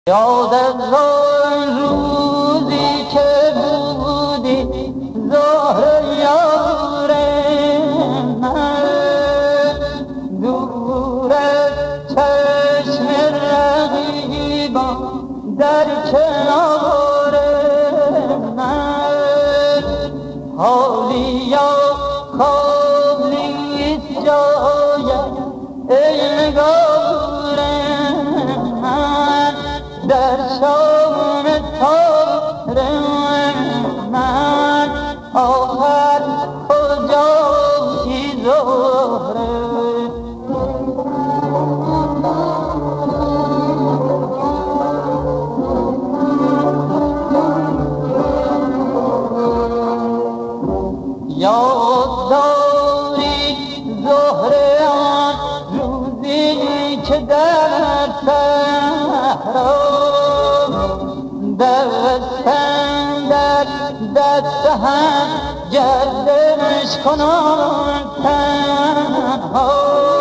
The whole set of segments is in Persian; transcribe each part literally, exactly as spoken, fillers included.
یاد از آن روزی که بودی زهر یار من، دور از چشم رقیبان در کنار من، حالیا خواب نیست جایم ای نگار من، در شام تار من آخر کجایی زهره؟ یاد داری زهره آن روزی که در صحرا دستم در دست هم گردش کنان تنها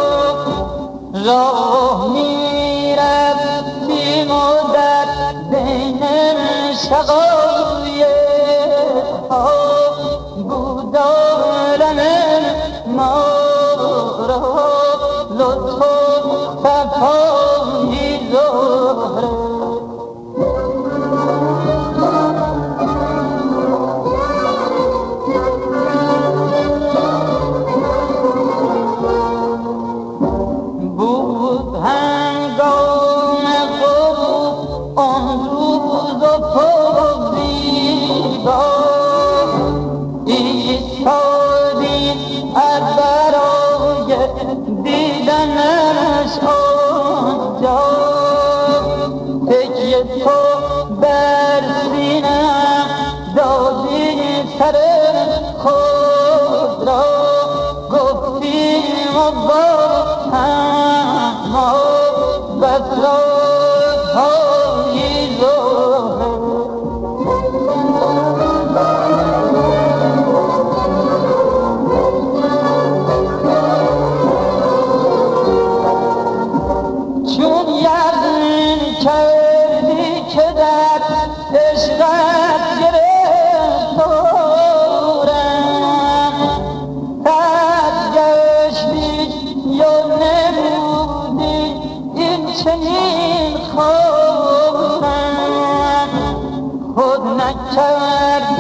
راه می‌رفتیم و در بین شقایق‌ها بود عالم ما را لطف و صفایی زهره. بود هنگام غروب آن روز و پر زیبا، ایستادیم از برای دیدنش آنجا، تکیه تو بر سینه‌ام دادی سر خود را، گفتیم و با هم بس رازهایی زهره. چون یقین کردی که در عشقت گرفتارم، برگشتی یا نمودی این چنین خواهم، خود نکرد